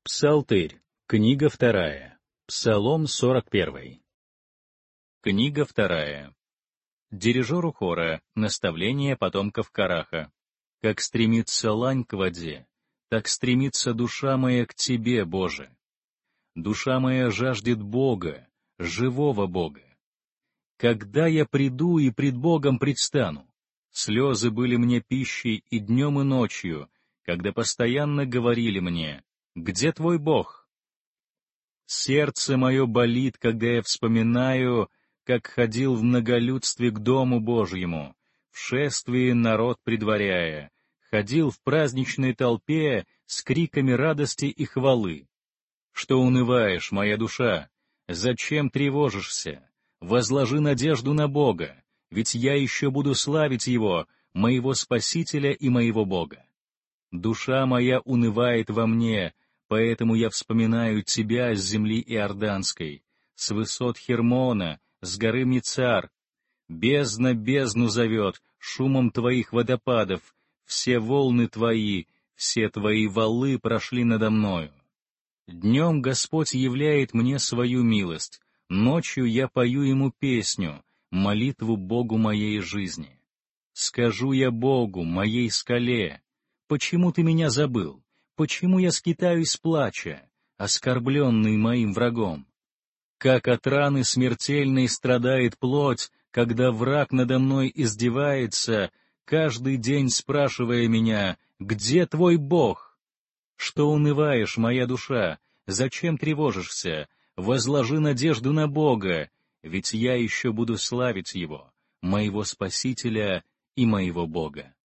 Псалтырь. Книга 2. Псалом 41. Книга 2. Дирижеру хора. Наставление потомков Караха. Как стремится лань к воде, так стремится душа моя к Тебе, Боже. Душа моя жаждет Бога, живого Бога. Когда я приду и пред Богом предстану, слезы были мне пищей и днем, и ночью, когда постоянно говорили мне: «Где твой Бог?» Сердце мое болит, когда я вспоминаю, как ходил в многолюдстве к Дому Божьему, в шествии народ предваряя, ходил в праздничной толпе с криками радости и хвалы. Что унываешь, моя душа? Зачем тревожишься? Возложи надежду на Бога, ведь я еще буду славить Его, моего Спасителя и моего Бога. Душа моя унывает во мне, поэтому я вспоминаю Тебя с земли Иорданской, с высот Хермона, с горы Мицар. Бездна бездну зовет шумом Твоих водопадов, все волны Твои, все Твои валы прошли надо мною. Днем Господь являет мне свою милость, ночью я пою Ему песню, молитву Богу моей жизни. Скажу я Богу, моей скале: почему Ты меня забыл? Почему я скитаюсь плача, оскорбленный моим врагом? Как от раны смертельной страдает плоть, когда враг надо мной издевается, каждый день спрашивая меня: «Где твой Бог?» Что унываешь, моя душа? Зачем тревожишься? Возложи надежду на Бога, ведь я еще буду славить Его, моего Спасителя и моего Бога.